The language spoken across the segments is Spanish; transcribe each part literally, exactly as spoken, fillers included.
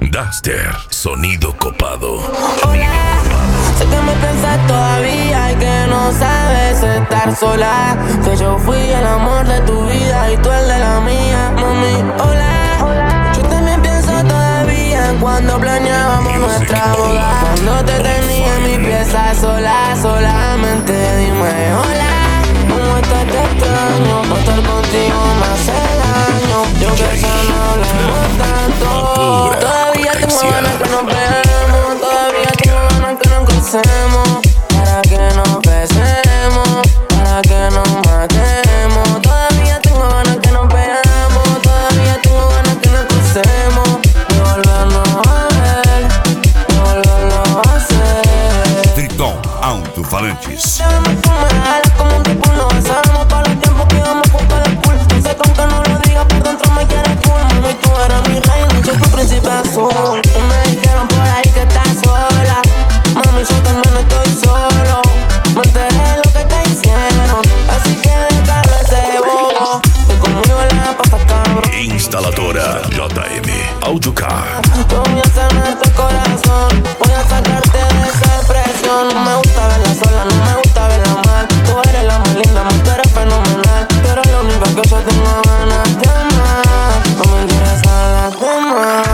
Duster, sonido copado. Hola, sé que me piensas todavía y que no sabes estar sola. Que yo fui el amor de tu vida y tú el de la mía, mami. Hola, yo también pienso todavía en cuando planeábamos nuestra boda. Cuando te tenía en mi pieza sola, solamente dime hola. ¿Cómo estás? Te extraño, por estar contigo me hace daño. Yo que ya no hablamos tanto. Todavía tengo ganas que nos veamos. Todavía tengo ganas que nos crucemos. Para que nos besemos, para que nos matemos. Todavía tengo ganas que nos veamos. Todavía tengo ganas que nos crucemos. De volvernos a ver, de volverlo a hacer. Triton Alto-Falantes. Como un tipo nos besamos para los tiempos que íbamos juntos al pool. No sé con que no lo digas, por dentro me quieres full. Mami, tú eres mi reina y yo tu príncipe azul. Y me dijeron por ahí que estás sola. Mami, yo también estoy solo. Me enteré de lo que te hicieron, así que déjalo ese bobo. Que conmigo la pasa cabrón. Instaladora J M Audiocar. Yo voy a sanarte el corazón, voy a sacarte de esa depresión. No me gusta verla sola, no me gusta verla mal. Tú eres la más linda, tú eres fenomenal. Tú eres la única que yo tengo ganas de amar. No me interesan las demás.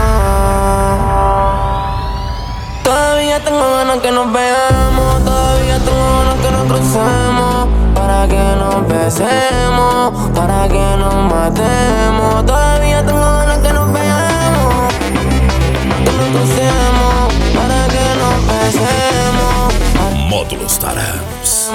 Todavía tengo ganas que nos veamos. Todavía tengo ganas que nos crucemos. Para que nos besemos, para que nos matemos. Todavía tengo ganas que nos veamos, que nos crucemos, para que nos besemos. Módulos Tarams.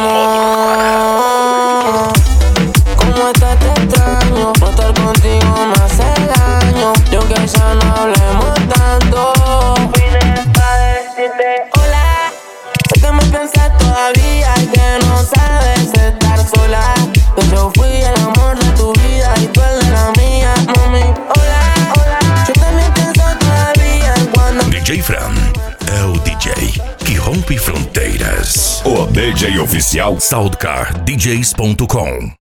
¿Cómo estás? Te extraño. No estar contigo me hace daño. Yo que ya no hablemos tanto. Vine pa' decirte hola. Sé que me piensas todavía y que no sabes estar sola. Que yo fui el amor de tu vida y tú el de la mía, mami. Hola, hola. Yo también pienso todavía en cuando D J Fran é o D J que rompe fronteiras. O D J oficial Soundcar D Js ponto com.